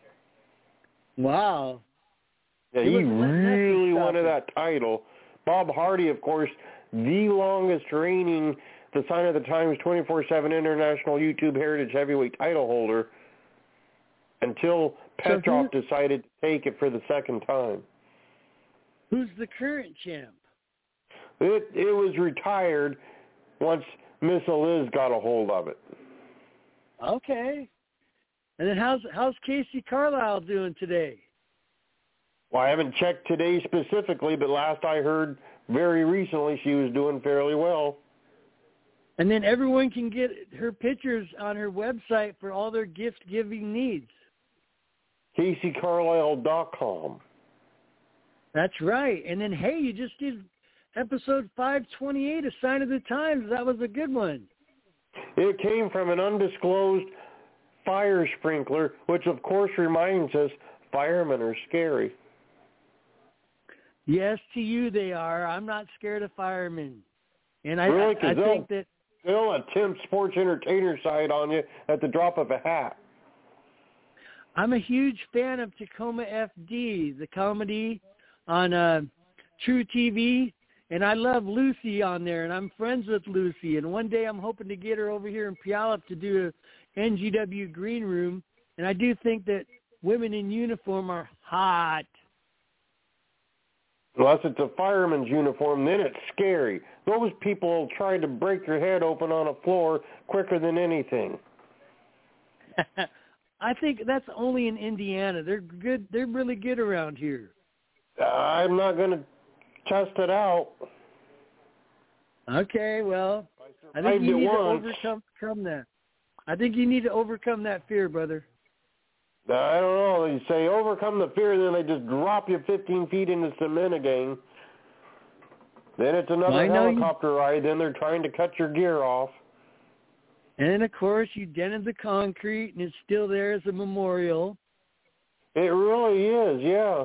Wow. Yeah, he really wanted that title. Bob Hardy, of course, the longest reigning, the Sign of the Times 24/7 International YouTube Heritage Heavyweight title holder until Petrov decided to take it for the second time. Who's the current champ? It was retired once Miss Eliz got a hold of it. Okay. And then how's Casey Carlisle doing today? Well, I haven't checked today specifically, but last I heard very recently she was doing fairly well. And then everyone can get her pictures on her website for all their gift-giving needs. CaseyCarlisle.com. That's right. And then, hey, you just did episode 528, A Sign of the Times. That was a good one. It came from an undisclosed fire sprinkler, which, of course, reminds us firemen are scary. Yes, to you they are. I'm not scared of firemen. And I think that they'll attempt sports entertainer side on you at the drop of a hat. I'm a huge fan of Tacoma FD, the comedy on True TV, and I love Lucy on there, and I'm friends with Lucy. And one day I'm hoping to get her over here in Puyallup to do a NGW Green Room, and I do think that women in uniform are hot. Unless it's a fireman's uniform, then it's scary. Those people try to break your head open on a floor quicker than anything. I think that's only in Indiana. They're good. They're really good around here. I'm not going to test it out. Okay, well, I think you need to overcome that. I think you need to overcome that fear, brother. I don't know. You say overcome the fear, then they just drop you 15 feet into cement again. Then it's another helicopter ride. Then they're trying to cut your gear off. And then, of course, you dented the concrete, and it's still there as a memorial. It really is, yeah.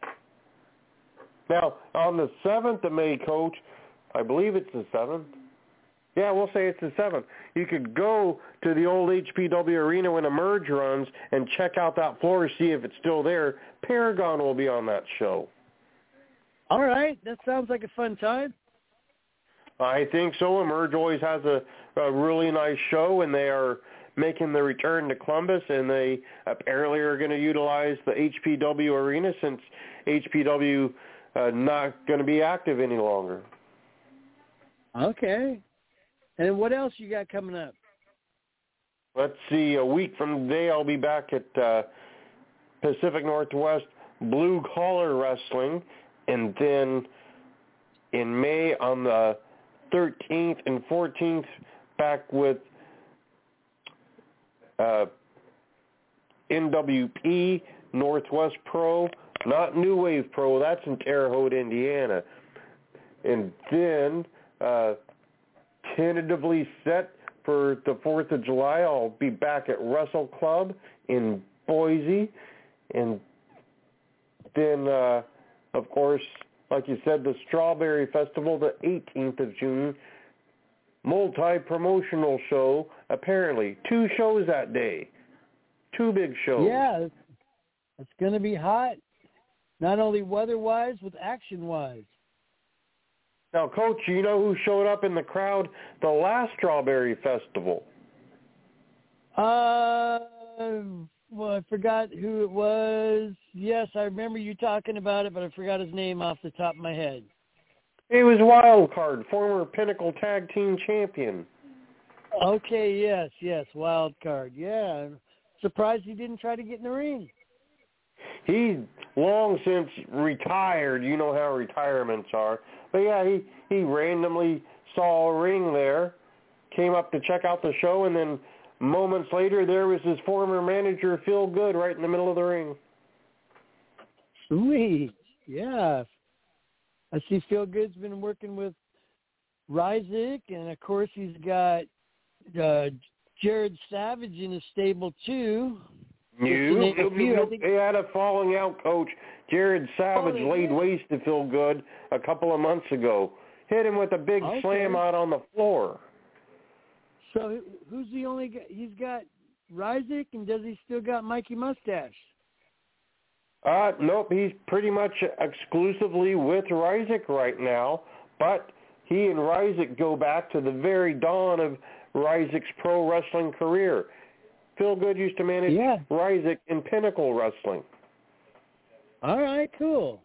Now, on the 7th of May, Coach, I believe it's the 7th. Yeah, we'll say it's the 7th. You could go to the old HPW arena when Emerge runs and check out that floor, see if it's still there. Paragon will be on that show. All right. That sounds like a fun time. I think so. Emerge always has a really nice show, and they are making the return to Columbus, and they apparently are going to utilize the HPW arena since HPW not going to be active any longer. Okay. And what else you got coming up? Let's see. A week from today, I'll be back at Pacific Northwest Blue Collar Wrestling. And then in May on the 13th and 14th, back with NWP, Northwest Pro, not New Wave Pro. That's in Terre Haute, Indiana. And then tentatively set for the 4th of July, I'll be back at Wrestle Club in Boise. And then, of course, like you said, the Strawberry Festival, the 18th of June, multi-promotional show, apparently. 2 shows that day. 2 big shows. Yeah, it's going to be hot, not only weather-wise, but action-wise. Now, Coach, you know who showed up in the crowd the last Strawberry Festival? Well, I forgot who it was. Yes, I remember you talking about it, but I forgot his name off the top of my head. It was Wildcard, former Pinnacle Tag Team Champion. Okay, yes, Wildcard. Yeah, surprised he didn't try to get in the ring. He's long since retired. You know how retirements are. But, yeah, he randomly saw a ring there, came up to check out the show, and then moments later there was his former manager, Phil Good, right in the middle of the ring. Sweet. Yeah. I see Phil Good's been working with Ryzik, and, of course, he's got Jared Savage in his stable, too. They had a falling out, Coach. Jared Savage laid waste to Phil Good a couple of months ago. Hit him with a big slam out on the floor. So who's the only guy? He's got Ryzik, and does he still got Mikey Mustache? Nope, he's pretty much exclusively with Ryzik right now, but he and Ryzik go back to the very dawn of Ryzik's pro wrestling career. Phil Good used to manage Ryzik in Pinnacle Wrestling. All right, cool.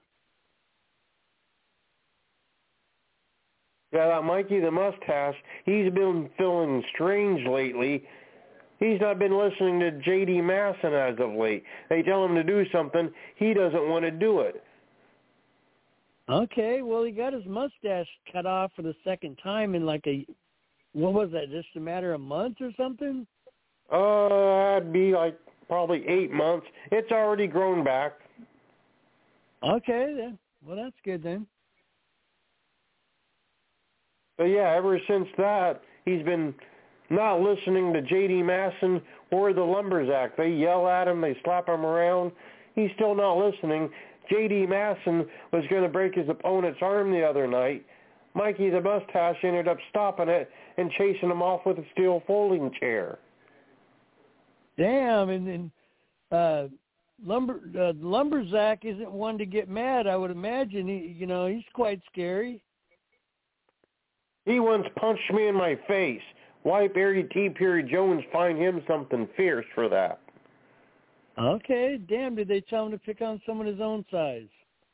Yeah, that Mikey the Mustache, he's been feeling strange lately. He's not been listening to J.D. Masson as of late. They tell him to do something, he doesn't want to do it. Okay, well, he got his mustache cut off for the second time in what was that, just a matter of months or something? That'd be like probably 8 months. It's already grown back. Okay, then. Well, that's good then. But yeah, ever since that, he's been not listening to J.D. Masson or the Lumberjack. They yell at him, they slap him around. He's still not listening. J.D. Masson was going to break his opponent's arm the other night. Mikey the Mustache ended up stopping it and chasing him off with a steel folding chair. Damn, and then Lumberjack isn't one to get mad, I would imagine. He's quite scary. He once punched me in my face. Wipe Harry T. Perry Jones find him something fierce for that. Okay, damn, did they tell him to pick on someone his own size?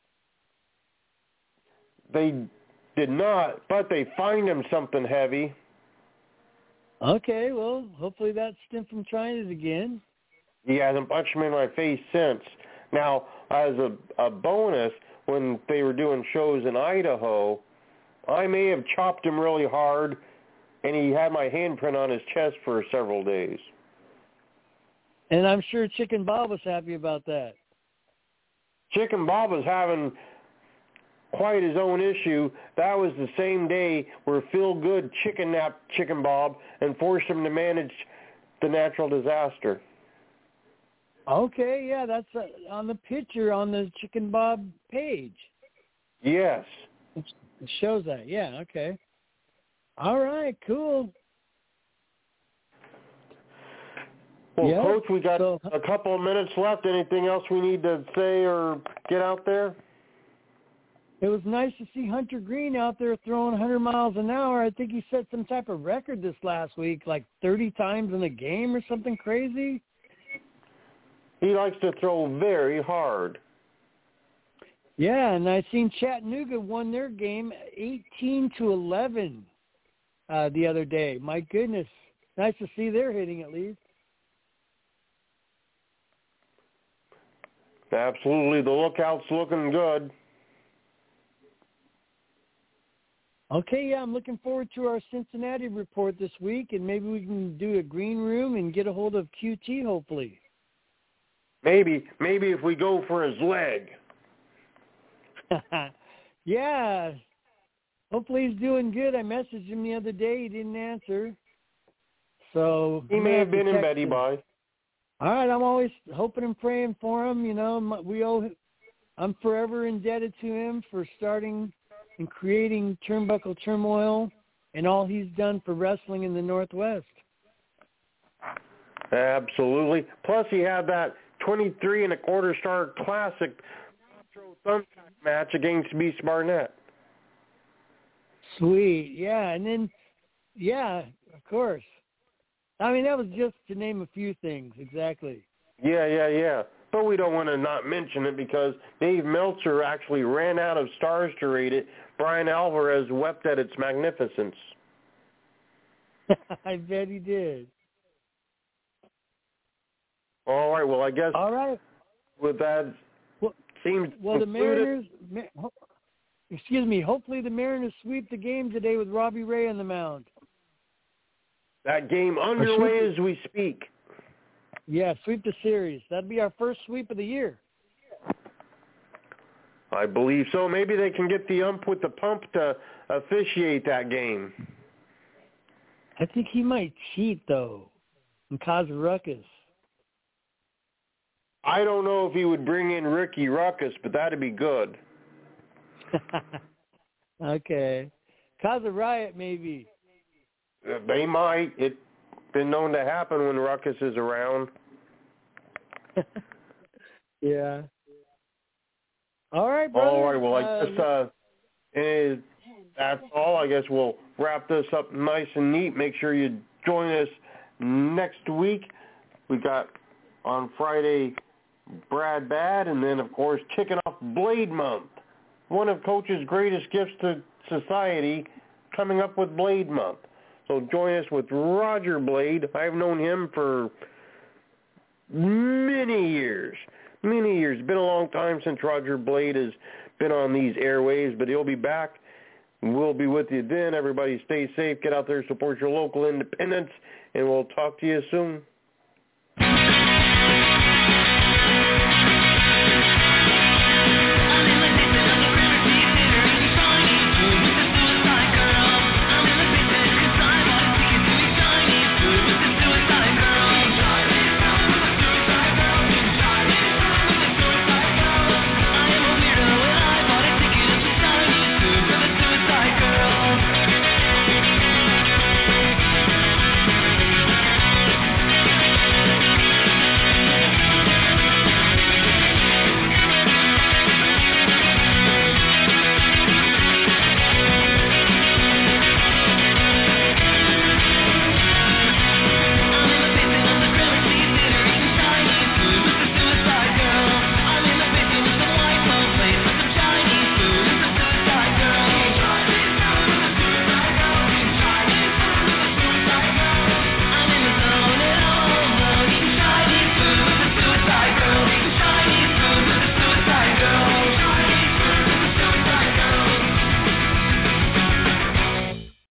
They did not, but they fined him something heavy. Okay, well, hopefully that stemmed from trying it again. He hasn't punched me in my face since. Now, as a bonus, when they were doing shows in Idaho, I may have chopped him really hard, and he had my handprint on his chest for several days. And I'm sure Chicken Bob was happy about that. Chicken Bob was having quite his own issue. That was the same day where Phil Good chicken-napped Chicken Bob and forced him to manage the natural disaster. Okay, yeah, that's on the picture on the Chicken Bob page. Yes. It shows that, yeah, okay. All right, cool. Well, yeah, Coach, we got a couple of minutes left. Anything else we need to say or get out there? It was nice to see Hunter Green out there throwing 100 miles an hour. I think he set some type of record this last week, like 30 times in a game or something crazy. He likes to throw very hard. Yeah, and I seen Chattanooga won their game 18-11 the other day. My goodness. Nice to see they're hitting at least. Absolutely. The Lookout's looking good. Okay, yeah, I'm looking forward to our Cincinnati report this week, and maybe we can do a green room and get a hold of QT, hopefully. Maybe if we go for his leg. Yeah. Hopefully he's doing good. I messaged him the other day. He didn't answer. So he may have been in Betty Bye. All right, I'm always hoping and praying for him. I'm forever indebted to him for starting and creating Turnbuckle Turmoil and all he's done for wrestling in the Northwest. Absolutely. Plus, he had that 23 1/4 star classic thumbtack match against Beast Barnett. Sweet, yeah, and then, yeah, of course. I mean, that was just to name a few things, exactly. Yeah. But we don't want to not mention it because Dave Meltzer actually ran out of stars to rate it. Brian Alvarez wept at its magnificence. I bet he did. All right, well, I guess with that, seems well, concluded. the Mariners, hopefully the Mariners sweep the game today with Robbie Ray on the mound. That game underway as we speak. Yeah, sweep the series. That'd be our first sweep of the year. I believe so. Maybe they can get the ump with the pump to officiate that game. I think he might cheat, though, and cause a ruckus. I don't know if he would bring in Ricky Ruckus, but that'd be good. Okay. Cause a riot, maybe. They might. It's been known to happen when Ruckus is around. Yeah. All right, brother. All right. Well, I guess that's all. I guess we'll wrap this up nice and neat. Make sure you join us next week We got on Friday Brad Bad, and then, of course, kicking off Blade Month. One of Coach's greatest gifts to society, coming up with Blade Month. So join us with Roger Blade. I've known him for many years. It's been a long time since Roger Blade has been on these airwaves, but he'll be back. We'll be with you then. Everybody stay safe. Get out there, support your local independents, and we'll talk to you soon.